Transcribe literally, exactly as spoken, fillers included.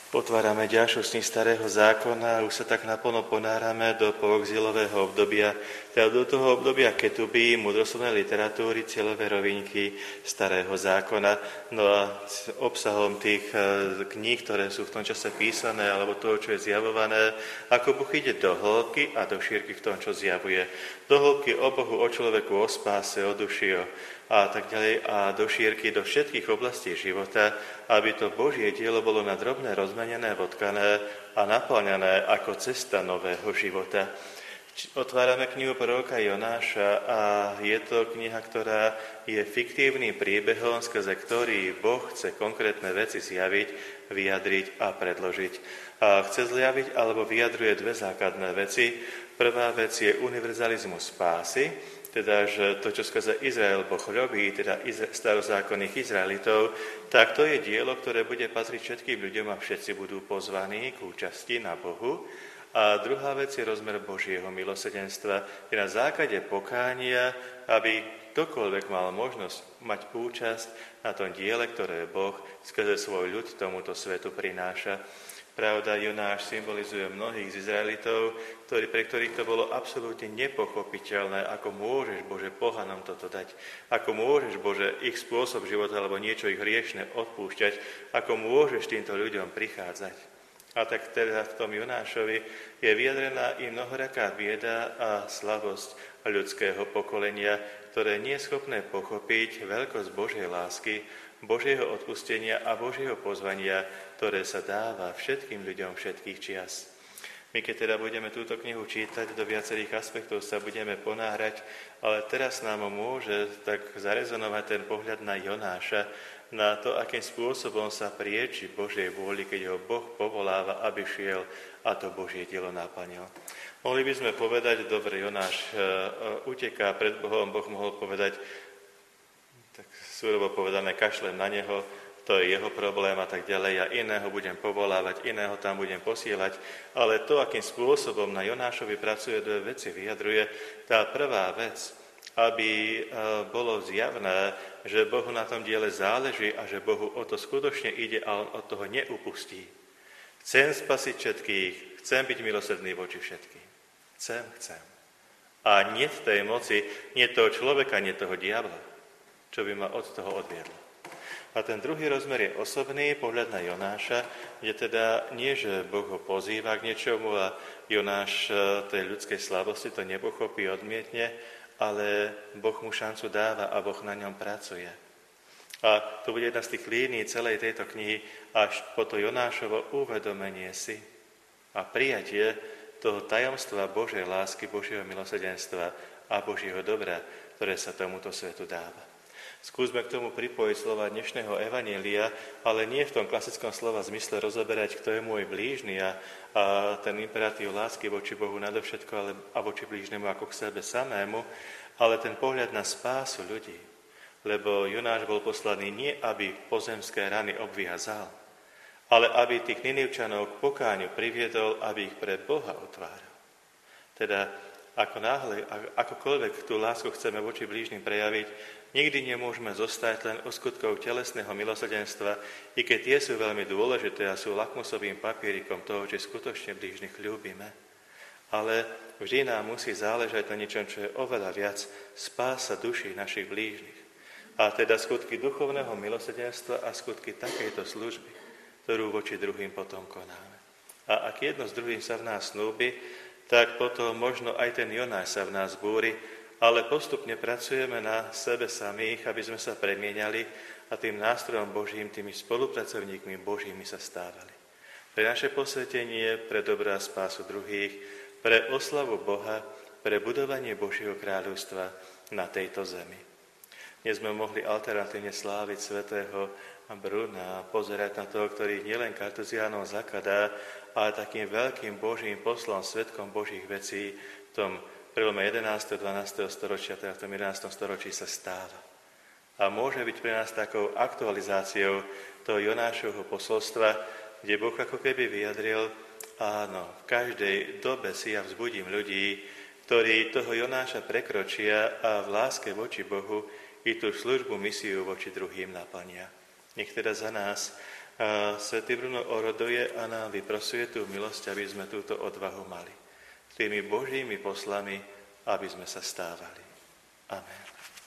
Otvárame ďalšiu z starého zákona a už sa tak naplno ponárame do poexilového obdobia, teda do toho obdobia ketuby, múdroslovnej literatúry, cieľové rovinky starého zákona. No a obsahom tých kníh, ktoré sú v tom čase písané, alebo toho, čo je zjavované, ako Boh ide do hĺbky a do šírky v tom, čo zjavuje. Do hĺbky o Bohu, o človeku, o spáse, o duši, o a tak ďalej a do šírky, do všetkých oblastí života, aby to Božie dielo bolo na drobné rozmenené, vodkané a naplňané ako cesta nového života. Otvárame knihu proroka Jonáša a je to kniha, ktorá je fiktívnym príbehom, skrze ktorý Boh chce konkrétne veci zjaviť, vyjadriť a predložiť. A chce zjaviť alebo vyjadruje dve základné veci. Prvá vec je univerzalizmus spásy, teda, že to, čo skrze Izrael Boh robí, teda starozákonných Izraelitov, tak to je dielo, ktoré bude patriť všetkým ľuďom a všetci budú pozvaní k účasti na Bohu. A druhá vec je rozmer Božieho milosrdenstva, je na základe pokánia, aby ktokoľvek mal možnosť mať účasť na tom diele, ktoré Boh skrze svoj ľud tomuto svetu prináša. Pravda, Jonáš symbolizuje mnohých z Izraelitov, ktorí, pre ktorých to bolo absolútne nepochopiteľné, ako môžeš, Bože, pohanom toto dať, ako môžeš, Bože, ich spôsob života alebo niečo ich hriešne odpúšťať, ako môžeš týmto ľuďom prichádzať. A tak teda v tom Jonášovi je vyjadrená i mnohoraká bieda a slabosť ľudského pokolenia, ktoré nie je schopné pochopiť veľkosť Božej lásky, Božieho odpustenia a Božieho pozvania, ktoré sa dáva všetkým ľuďom všetkých čias. My keď teda budeme túto knihu čítať, do viacerých aspektov sa budeme ponáhrať, ale teraz nám môže tak zarezonovať ten pohľad na Jonáša, na to, akým spôsobom sa prieči Božej vôli, keď ho Boh povoláva, aby šiel a to Božie dielo naplnil. Mohli by sme povedať, dobre, Jonáš uteká pred Bohom, Boh mohol povedať, tak súrovo povedané, kašlem na neho, to je jeho problém a tak ďalej, ja iného budem povolávať, iného tam budem posielať, ale to, akým spôsobom na Jonášovi pracuje, dve veci vyjadruje. Tá prvá vec, aby bolo zjavné, že Bohu na tom diele záleží a že Bohu o to skutočne ide a on od toho neupustí. Chcem spasiť všetkých, chcem byť milosrdný voči všetkým. Chcem, chcem. A nie v tej moci, nie toho človeka, nie toho diabla, čo by ma od toho odviedlo. A ten druhý rozmer je osobný, pohľad na Jonáša, kde teda nie, že Boh ho pozýva k niečomu a Jonáš tej ľudskej slabosti to nepochopí, odmietne, ale Boh mu šancu dáva a Boh na ňom pracuje. A to bude jedna z tých línií celej tejto knihy, až po to Jonášovo uvedomenie si a prijatie toho tajomstva Božej lásky, Božieho milosrdenstva a Božieho dobra, ktoré sa tomuto svetu dáva. Skúsme k tomu pripojiť slova dnešného evanjelia, ale nie v tom klasickom slova zmysle rozoberať, kto je môj blížny a, a ten imperatív lásky voči Bohu nadovšetko ale, a voči blížnemu ako k sebe samému, ale ten pohľad na spásu ľudí. Lebo Jonáš bol poslaný nie, aby pozemské rany obviazal, ale aby tých Ninivčanov k pokáňu priviedol, aby ich pre Boha otváral. Teda ako náhle, akokoľvek tú lásku chceme voči blížnym prejaviť, nikdy nemôžeme zostať len u skutkov telesného milosrdenstva, i keď tie sú veľmi dôležité a sú lakmusovým papierikom toho, že skutočne blížnych ľúbime. Ale vždy nám musí záležať na niečom, čo je oveľa viac, spása duší našich blížnych. A teda skutky duchovného milosrdenstva a skutky takejto služby, ktorú voči druhým potom konáme. A ak jedno s druhým sa v nás snúbi, tak potom možno aj ten Jonáš sa v nás búri, ale postupne pracujeme na sebe samých, aby sme sa premieniali a tým nástrojom Božím, tými spolupracovníkmi Božími sa stávali. Pre naše posvetenie, pre dobrá spásu druhých, pre oslavu Boha, pre budovanie Božieho kráľovstva na tejto zemi. Dnes sme mohli alternatívne sláviť svätého Bruna a pozerať na toho, ktorý nielen kartuziánom zakladá, ale takým veľkým Božím poslom, svedkom Božích vecí v tom prelome jedenásteho dvanásteho storočia, teda v tom jedenástom storočí sa stáva. A môže byť pre nás takou aktualizáciou toho Jonášovho posolstva, kde Boh ako keby vyjadril, áno, v každej dobe si ja vzbudím ľudí, ktorí toho Jonáša prekročia a v láske voči Bohu i tú službu, misiu voči druhým naplnia. Nech teda za nás A svätý Bruno oroduje a nám vyprosuje tú milosť, aby sme túto odvahu mali. Tými Božími poslami, aby sme sa stávali. Amen.